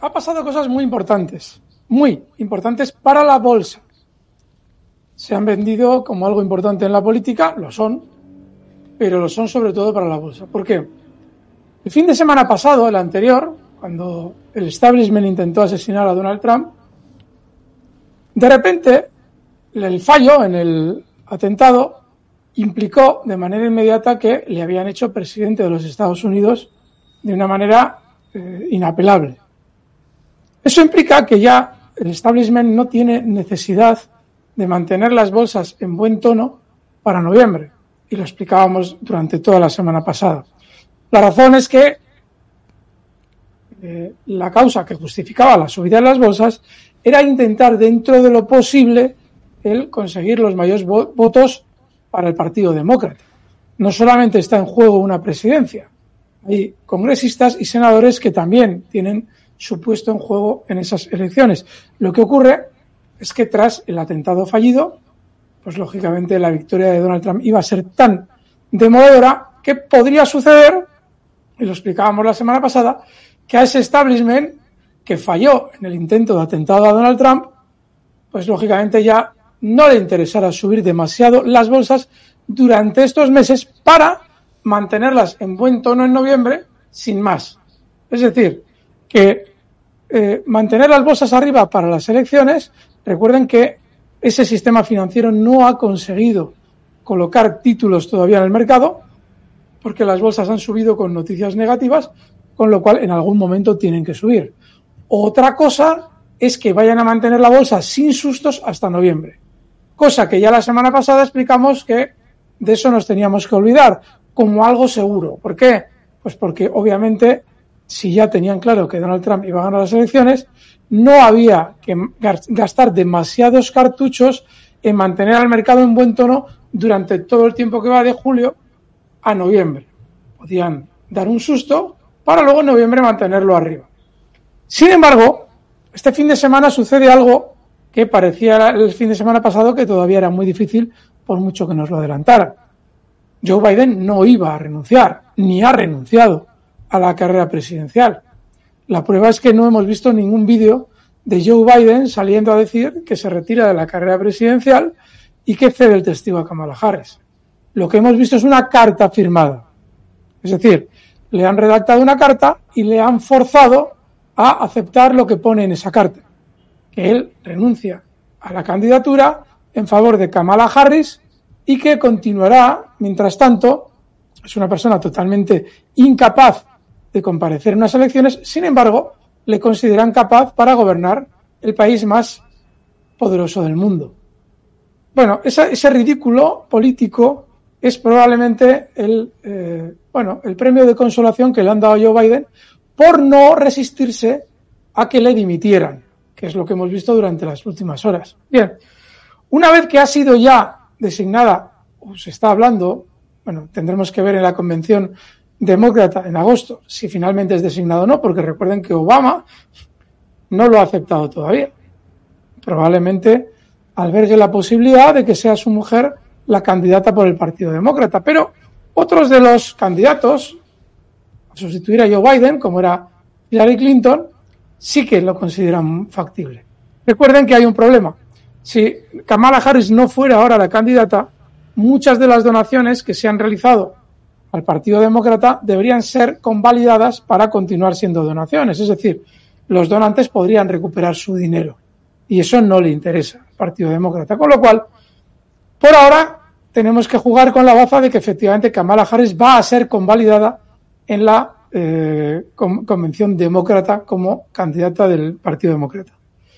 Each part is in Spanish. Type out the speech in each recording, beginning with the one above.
ha pasado cosas muy importantes para la bolsa. Se han vendido como algo importante en la política, lo son, pero lo son sobre todo para la bolsa. ¿Por qué? El fin de semana pasado, el anterior, cuando el establishment intentó asesinar a Donald Trump, de repente el fallo en el atentado implicó de manera inmediata que le habían hecho presidente de los Estados Unidos de una manera inapelable. Eso implica que ya el establishment no tiene necesidad de mantener las bolsas en buen tono para noviembre, y lo explicábamos durante toda la semana pasada. La razón es que la causa que justificaba la subida de las bolsas era intentar, dentro de lo posible, el conseguir los mayores votos para el Partido Demócrata. No solamente está en juego una presidencia, hay congresistas y senadores que también tienen su puesto en juego en esas elecciones. Lo que ocurre es que tras el atentado fallido, pues lógicamente la victoria de Donald Trump iba a ser tan demoledora que podría suceder, y lo explicábamos la semana pasada, que a ese establishment que falló en el intento de atentado a Donald Trump, pues lógicamente ya no le interesará subir demasiado las bolsas durante estos meses para mantenerlas en buen tono en noviembre sin más. Es decir, que mantener las bolsas arriba para las elecciones, recuerden que ese sistema financiero no ha conseguido colocar títulos todavía en el mercado porque las bolsas han subido con noticias negativas, con lo cual en algún momento tienen que subir. Otra cosa es que vayan a mantener la bolsa sin sustos hasta noviembre, cosa que ya la semana pasada explicamos que de eso nos teníamos que olvidar como algo seguro. ¿Por qué? Pues porque obviamente si ya tenían claro que Donald Trump iba a ganar las elecciones, no había que gastar demasiados cartuchos en mantener al mercado en buen tono durante todo el tiempo que va de julio a noviembre. Podían dar un susto para luego en noviembre mantenerlo arriba. Sin embargo, este fin de semana sucede algo que parecía el fin de semana pasado que todavía era muy difícil por mucho que nos lo adelantaran. Joe Biden no iba a renunciar, ni ha renunciado a la carrera presidencial. La prueba es que no hemos visto ningún vídeo de Joe Biden saliendo a decir que se retira de la carrera presidencial y que cede el testigo a Kamala Harris. Lo que hemos visto es una carta firmada. Es decir, le han redactado una carta y le han forzado a aceptar lo que pone en esa carta, que él renuncia a la candidatura en favor de Kamala Harris y que continuará, mientras tanto, es una persona totalmente incapaz de comparecer en unas elecciones, sin embargo, le consideran capaz para gobernar el país más poderoso del mundo. Bueno, ese ridículo político es probablemente el premio de consolación que le han dado a Joe Biden por no resistirse a que le dimitieran, que es lo que hemos visto durante las últimas horas. Bien, una vez que ha sido ya designada, o se está hablando, tendremos que ver en la convención demócrata en agosto si finalmente es designado o no, porque recuerden que Obama no lo ha aceptado todavía. Probablemente albergue la posibilidad de que sea su mujer la candidata por el Partido Demócrata, pero otros de los candidatos a sustituir a Joe Biden, como era Hillary Clinton, sí que lo consideran factible. Recuerden que hay un problema. Si Kamala Harris no fuera ahora la candidata, muchas de las donaciones que se han realizado al Partido Demócrata deberían ser convalidadas para continuar siendo donaciones. Es decir, los donantes podrían recuperar su dinero. Y eso no le interesa al Partido Demócrata. Con lo cual, por ahora, tenemos que jugar con la baza de que efectivamente Kamala Harris va a ser convalidada en la convención demócrata como candidata del Partido Demócrata.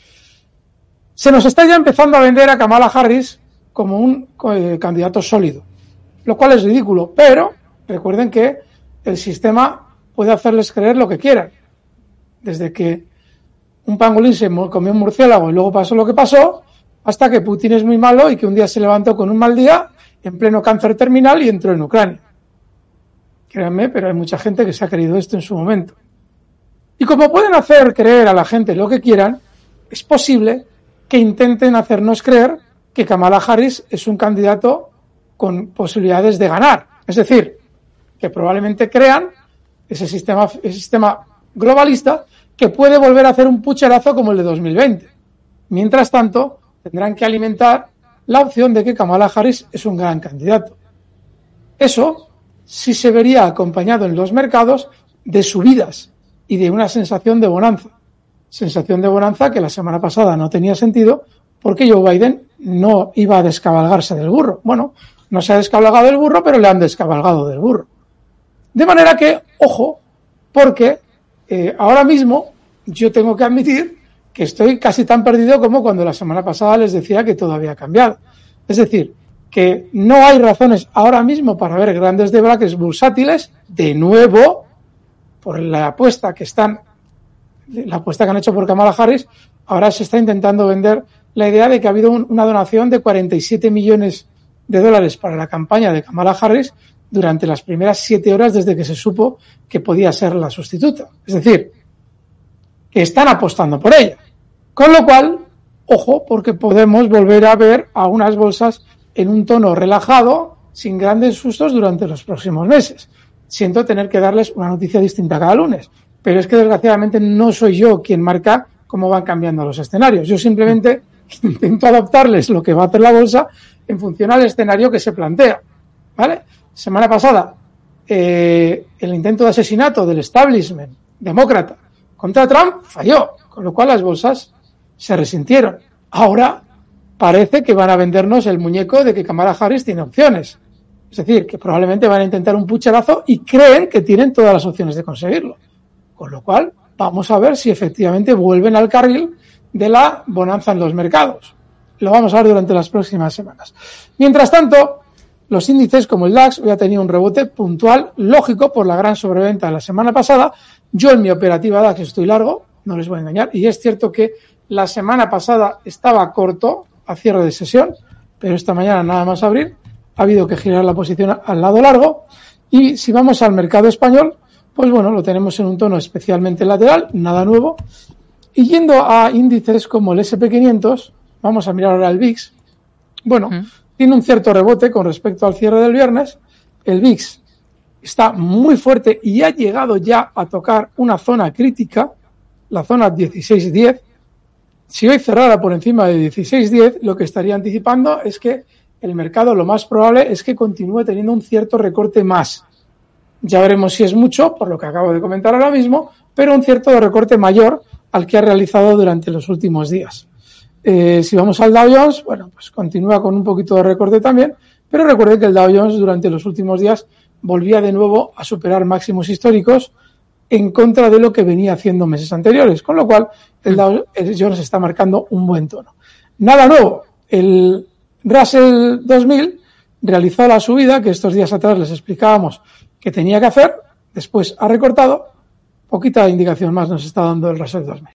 Se nos está ya empezando a vender a Kamala Harris como un candidato sólido, lo cual es ridículo, pero recuerden que el sistema puede hacerles creer lo que quieran. Desde que un pangolín se comió un murciélago y luego pasó lo que pasó, hasta que Putin es muy malo y que un día se levantó con un mal día, en pleno cáncer terminal y entró en Ucrania. Créanme, pero hay mucha gente que se ha creído esto en su momento. Y como pueden hacer creer a la gente lo que quieran, es posible que intenten hacernos creer que Kamala Harris es un candidato con posibilidades de ganar. Es decir, que probablemente crean ese sistema globalista que puede volver a hacer un pucherazo como el de 2020. Mientras tanto, tendrán que alimentar la opción de que Kamala Harris es un gran candidato. Eso sí se vería acompañado en los mercados de subidas y de una sensación de bonanza. Sensación de bonanza que la semana pasada no tenía sentido porque Joe Biden no iba a descabalgarse del burro. Bueno, no se ha descabalgado del burro, pero le han descabalgado del burro. De manera que, ojo, porque ahora mismo yo tengo que admitir que estoy casi tan perdido como cuando la semana pasada les decía que todo había cambiado. Es decir, que no hay razones ahora mismo para ver grandes debraques bursátiles, de nuevo, por la apuesta que han hecho por Kamala Harris. Ahora se está intentando vender la idea de que ha habido una donación de 47 millones de dólares para la campaña de Kamala Harris durante las primeras 7 horas desde que se supo que podía ser la sustituta. Es decir, que están apostando por ella. Con lo cual, ojo, porque podemos volver a ver a unas bolsas en un tono relajado, sin grandes sustos durante los próximos meses. Siento tener que darles una noticia distinta cada lunes, pero es que desgraciadamente no soy yo quien marca cómo van cambiando los escenarios. Yo simplemente intento adaptarles lo que va a hacer la bolsa en función al escenario que se plantea, ¿vale? Semana pasada, el intento de asesinato del establishment demócrata contra Trump falló, con lo cual las bolsas se resintieron. Ahora parece que van a vendernos el muñeco de que Kamala Harris tiene opciones. Es decir, que probablemente van a intentar un pucherazo y creen que tienen todas las opciones de conseguirlo. Con lo cual, vamos a ver si efectivamente vuelven al carril de la bonanza en los mercados. Lo vamos a ver durante las próximas semanas. Mientras tanto, los índices como el DAX hoy ha tenido un rebote puntual, lógico, por la gran sobreventa de la semana pasada. Yo en mi operativa DAX estoy largo, no les voy a engañar, y es cierto que la semana pasada estaba corto a cierre de sesión, pero esta mañana nada más abrir ha habido que girar la posición al lado largo. Y si vamos al mercado español, pues bueno, lo tenemos en un tono especialmente lateral, nada nuevo. Y yendo a índices como el SP500, vamos a mirar ahora el VIX. Bueno, tiene un cierto rebote con respecto al cierre del viernes. El VIX está muy fuerte y ha llegado ya a tocar una zona crítica, la zona 16.10. Si hoy cerrara por encima de 16.10, lo que estaría anticipando es que el mercado lo más probable es que continúe teniendo un cierto recorte más. Ya veremos si es mucho, por lo que acabo de comentar ahora mismo, pero un cierto recorte mayor al que ha realizado durante los últimos días. Si vamos al Dow Jones, bueno, pues continúa con un poquito de recorte también, pero recuerden que el Dow Jones durante los últimos días volvía de nuevo a superar máximos históricos en contra de lo que venía haciendo meses anteriores, con lo cual el Dow Jones está marcando un buen tono. Nada nuevo, el Russell 2000 realizó la subida que estos días atrás les explicábamos que tenía que hacer, después ha recortado, poquita indicación más nos está dando el Russell 2000.